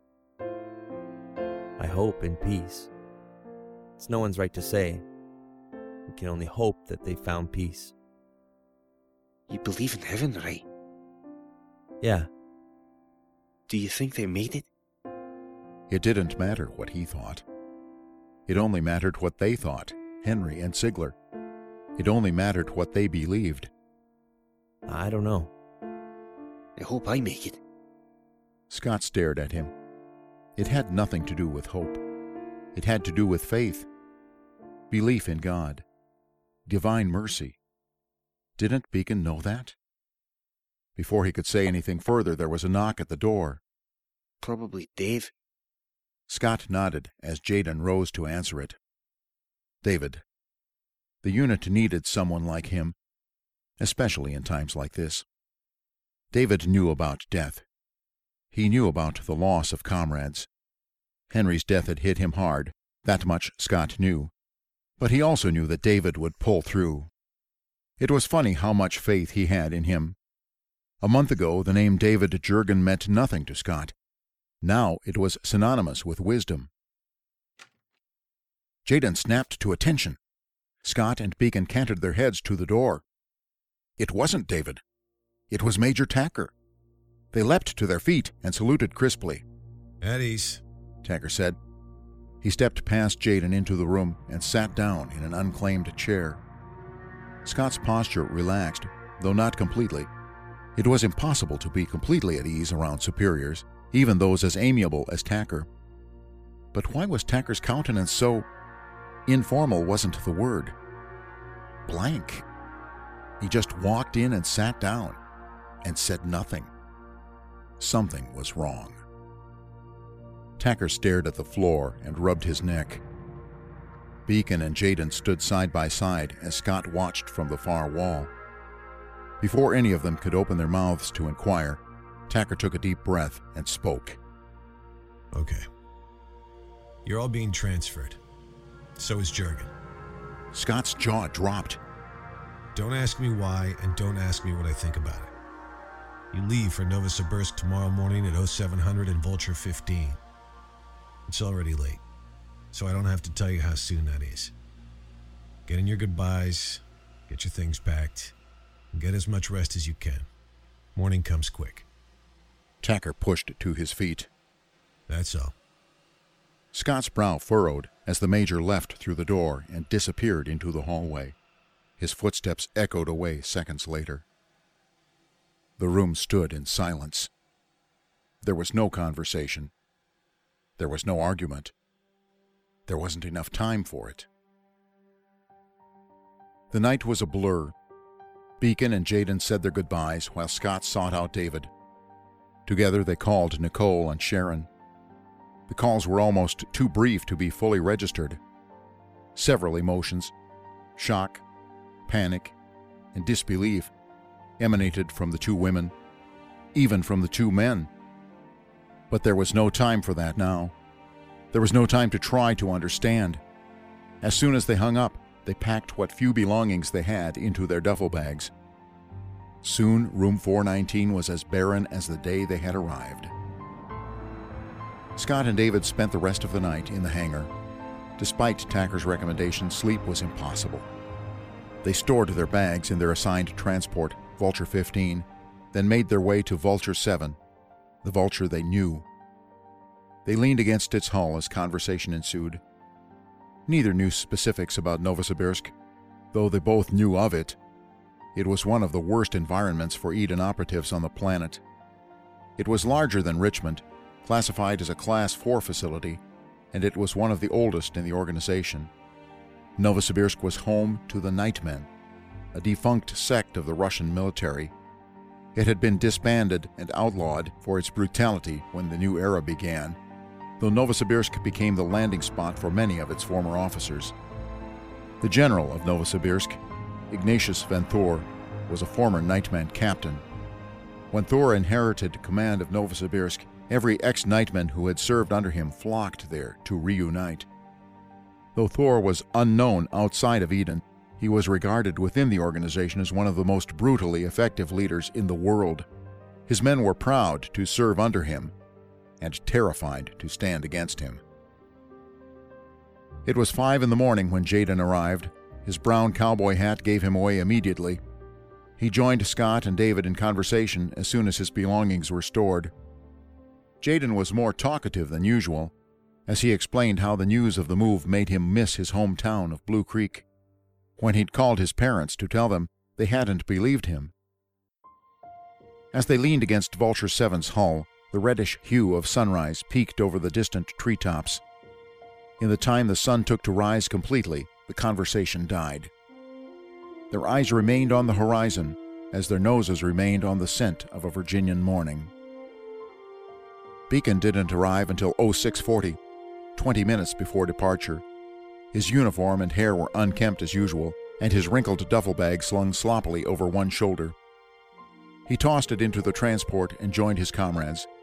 I hope in peace. It's no one's right to say. We can only hope that they found peace. You believe in heaven, right? Yeah. Do you think they made it? It didn't matter what he thought. It only mattered what they thought, Henry and Ziegler. It only mattered what they believed. I don't know. I hope I make it. Scott stared at him. It had nothing to do with hope. It had to do with faith, belief in God, divine mercy. Didn't Beacon know that? Before he could say anything further, there was a knock at the door. Probably Dave. Scott nodded as Jaden rose to answer it. David. The unit needed someone like him, especially in times like this. David knew about death. He knew about the loss of comrades. Henry's death had hit him hard, That much Scott knew, but he also knew that David would pull through. It was funny how much faith he had in him. A month ago, the name David Jurgen meant nothing to Scott. Now it was synonymous with wisdom. Jaden snapped to attention. Scott and Beacon canted their heads to the door. It wasn't David. It was Major Tacker. They leapt to their feet and saluted crisply. At ease, Tacker said. He stepped past Jaden into the room and sat down in an unclaimed chair. Scott's posture relaxed, though not completely. It was impossible to be completely at ease around superiors, even those as amiable as Tacker. But why was Tacker's countenance so... informal wasn't the word. Blank. He just walked in and sat down and said nothing. Something was wrong. Tacker stared at the floor and rubbed his neck. Beacon and Jaden stood side by side as Scott watched from the far wall. Before any of them could open their mouths to inquire, Tacker took a deep breath and spoke. Okay. You're all being transferred. So is Jurgen. Scott's jaw dropped. Don't ask me why, and don't ask me what I think about it. You leave for Novosibirsk tomorrow morning at 0700 and Vulture 15. It's already late, so I don't have to tell you how soon that is. Get in your goodbyes, get your things packed, and get as much rest as you can. Morning comes quick. Tacker pushed to his feet. That's all. Scott's brow furrowed as the Major left through the door and disappeared into the hallway. His footsteps echoed away seconds later. The room stood in silence. There was no conversation. There was no argument. There wasn't enough time for it. The night was a blur. Beacon and Jaden said their goodbyes while Scott sought out David. Together they called Nicole and Sharon. The calls were almost too brief to be fully registered. Several emotions, shock, panic, and disbelief, emanated from the two women, even from the two men. But there was no time for that now. There was no time to try to understand. As soon as they hung up, they packed what few belongings they had into their duffel bags. Soon, room 419 was as barren as the day they had arrived. Scott and David spent the rest of the night in the hangar. Despite Tacker's recommendation, sleep was impossible. They stored their bags in their assigned transport, Vulture 15, then made their way to Vulture 7, the Vulture they knew. They leaned against its hull as conversation ensued. Neither knew specifics about Novosibirsk, though they both knew of it. It was one of the worst environments for Eden operatives on the planet. It was larger than Richmond, classified as a Class 4 facility, and it was one of the oldest in the organization. Novosibirsk was home to the Nightmen, a defunct sect of the Russian military. It had been disbanded and outlawed for its brutality when the new era began, though Novosibirsk became the landing spot for many of its former officers. The general of Novosibirsk, Ignatius Van Thor, was a former Nightman captain. When Thor inherited command of Novosibirsk, every ex-Nightman who had served under him flocked there to reunite. Though Thor was unknown outside of Eden, he was regarded within the organization as one of the most brutally effective leaders in the world. His men were proud to serve under him and terrified to stand against him. It was 5 a.m. when Jaden arrived. His brown cowboy hat gave him away immediately. He joined Scott and David in conversation as soon as his belongings were stored. Jaden was more talkative than usual, as he explained how the news of the move made him miss his hometown of Blue Creek. When he'd called his parents to tell them, they hadn't believed him. As they leaned against Vulture 7's hull, the reddish hue of sunrise peeked over the distant treetops. In the time the sun took to rise completely, the conversation died. Their eyes remained on the horizon, as their noses remained on the scent of a Virginian morning. Beacon didn't arrive until 0640, 20 minutes before departure. His uniform and hair were unkempt as usual, and his wrinkled duffel bag slung sloppily over one shoulder. He tossed it into the transport and joined his comrades.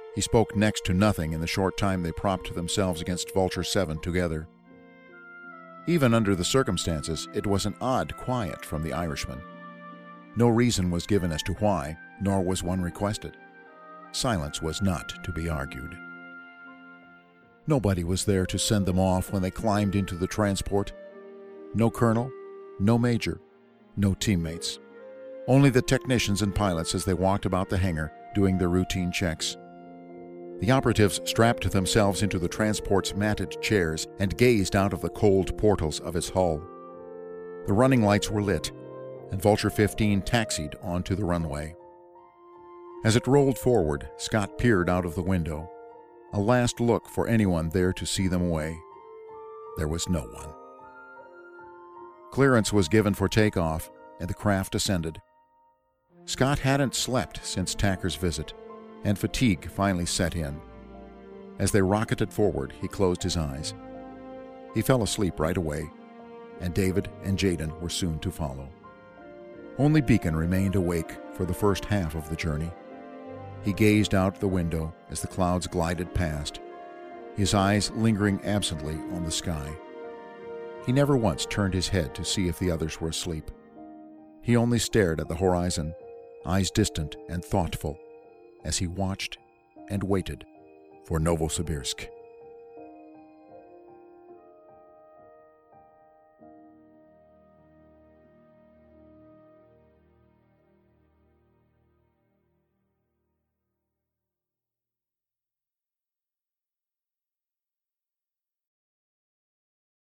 He spoke next to nothing in the short time they propped themselves against Vulture 7 together. Even under the circumstances, it was an odd quiet from the Irishman. No reason was given as to why, nor was one requested. Silence was not to be argued. Nobody was there to send them off when they climbed into the transport. No colonel, no major, no teammates. Only the technicians and pilots as they walked about the hangar doing their routine checks. The operatives strapped themselves into the transport's matted chairs and gazed out of the cold portals of its hull. The running lights were lit, and Vulture 15 taxied onto the runway. As it rolled forward, Scott peered out of the window, a last look for anyone there to see them away. There was no one. Clearance was given for takeoff, and the craft ascended. Scott hadn't slept since Tacker's visit, and fatigue finally set in. As they rocketed forward, he closed his eyes. He fell asleep right away, and David and Jaden were soon to follow. Only Beacon remained awake for the first half of the journey. He gazed out the window as the clouds glided past, his eyes lingering absently on the sky. He never once turned his head to see if the others were asleep. He only stared at the horizon, eyes distant and thoughtful, as he watched and waited for Novosibirsk.